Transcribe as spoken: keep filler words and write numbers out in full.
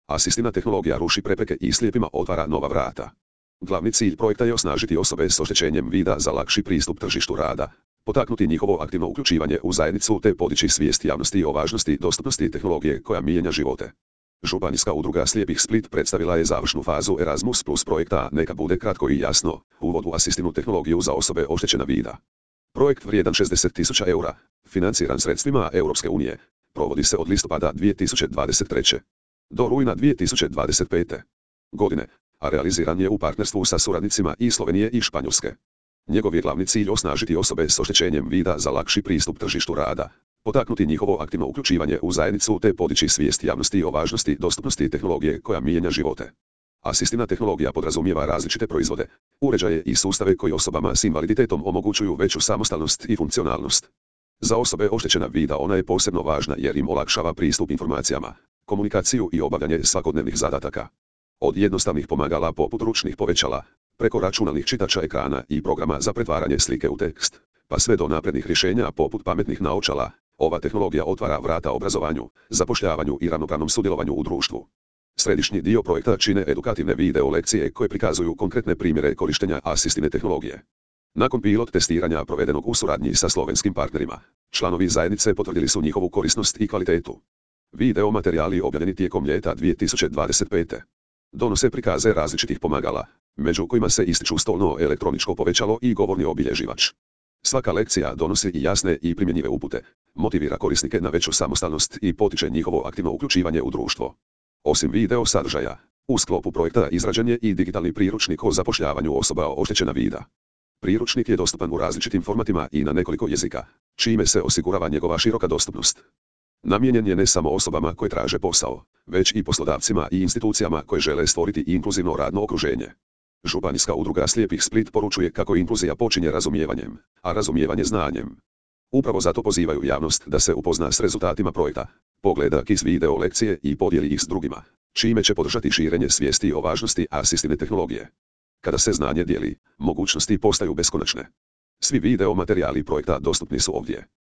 Asistivna tehnologija ruši prepreke i slijepima otvara nova vrata. Glavni cilj projekta je osnažiti osobe s oštećenjem vida za lakši pristup tržištu rada, potaknuti njihovo aktivno uključivanje u zajednicu te podići svijest javnosti o važnosti dostupnosti tehnologije koja mijenja živote. Županijska udruga slijepih Split predstavila je završnu fazu Erasmus plus projekta Neka bude kratko i jasno, uvod u asistivnu tehnologiju za osobe oštećena vida. Projekt vrijedan šezdeset tisuća eura, financiran sredstvima Europske unije, provodi se od listopada dvije tisuće dvadeset treće. do rujna dvije tisuće dvadeset pete. godine, a realiziran je u partnerstvu sa suradnicima i Slovenije i Španjolske. Njegov je glavni cilj osnažiti osobe s oštećenjem vida za lakši pristup tržištu rada, potaknuti njihovo aktivno uključivanje u zajednicu te podići svijest javnosti o važnosti dostupnosti tehnologije koja mijenja živote. Asistivna tehnologija podrazumijeva različite proizvode, uređaje i sustave koji osobama s invaliditetom omogućuju veću samostalnost i funkcionalnost. Za osobe oštećena vida ona je posebno važna jer im olakšava pristup informacijama, komunikaciju i obavljanje svakodnevnih zadataka. Od jednostavnih pomagala poput ručnih povećala, preko računalnih čitača ekrana i programa za pretvaranje slike u tekst, pa sve do naprednih rješenja poput pametnih naočala, ova tehnologija otvara vrata obrazovanju, zapošljavanju i ravnopravnom sudjelovanju u društvu. Središnji dio projekta čine edukativne video lekcije koje prikazuju konkretne primjere korištenja asistivne tehnologije. Nakon pilot testiranja provedenog u suradnji sa slovenskim partnerima, članovi zajednice potvrdili su njihovu korisnost i kvalitetu. Video materijali objavljeni tijekom ljeta dvije tisuće dvadeset pete. donose prikaze različitih pomagala, među kojima se ističu stolno elektroničko povećalo i govorni obilježivač. Svaka lekcija donosi i jasne i primjenjive upute, motivira korisnike na veću samostalnost i potiče njihovo aktivno uključivanje u društvo. Osim video sadržaja, u sklopu projekta izrađen je i digitalni priručnik o zapošljavanju osoba oštećena vida. Priručnik je dostupan u različitim formatima i na nekoliko jezika, čime se osigurava njegova široka dostupnost. Namijenjen je ne samo osobama koje traže posao, već i poslodavcima i institucijama koje žele stvoriti inkluzivno radno okruženje. Županijska udruga slijepih Split poručuje kako inkluzija počinje razumijevanjem, a razumijevanje znanjem. Upravo zato pozivaju javnost da se upozna s rezultatima projekta, pogleda kiz video lekcije i podijeli ih s drugima, čime će podržati širenje svijesti o važnosti asistivne tehnologije. Kada se znanje dijeli, mogućnosti postaju beskonačne. Svi video materijali projekta dostupni su ovdje.